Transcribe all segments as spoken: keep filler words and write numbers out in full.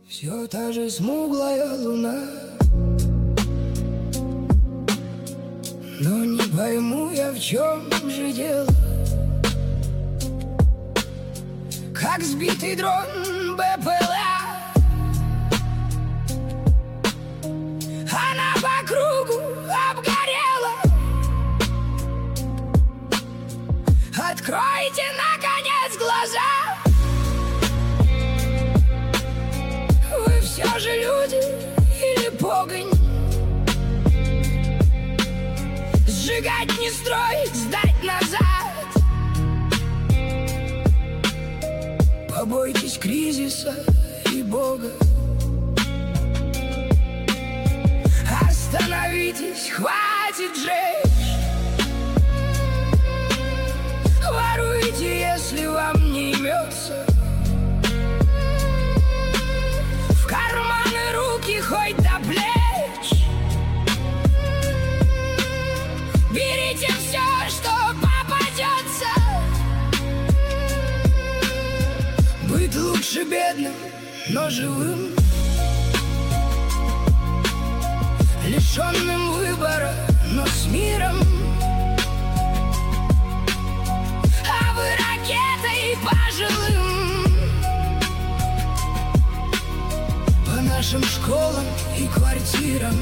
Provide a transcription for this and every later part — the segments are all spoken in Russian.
Все та же смуглая луна, но не пойму я, в чем же дело. Как сбитый дрон бэ пэ эл а, она по кругу обгорела. Откройте, наконец, глаза. Вы все же люди или погонь? Сжигать не строить, сдать назад. Побойтесь кризиса и Бога. Остановитесь, хватит жечь. Воруйте, если вам не имется. В карманы руки хоть до плеч. Берите все, что попадется. Быть лучше бедным, но живым, лишенным выбора, но с миром. А вы ракетой пожилым, по нашим школам и квартирам.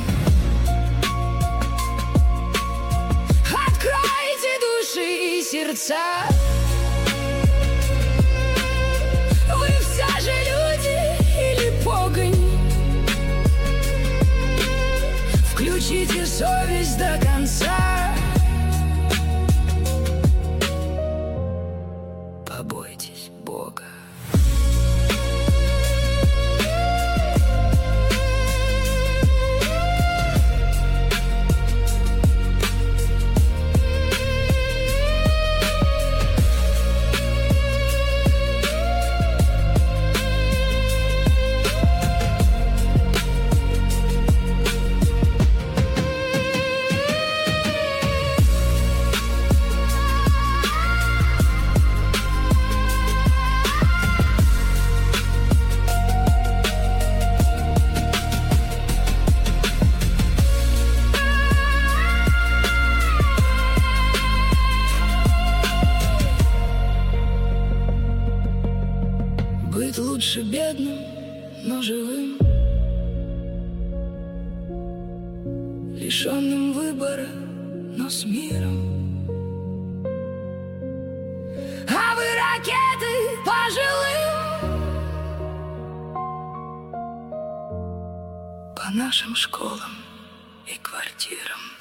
Откройте души и сердца. Вы все же люди или погонь? Включите совесть до конца. Побойтесь Бога. Быть лучше бедным, но живым, лишенным выбора, но с миром. А вы ракеты пожилым, по нашим школам и квартирам.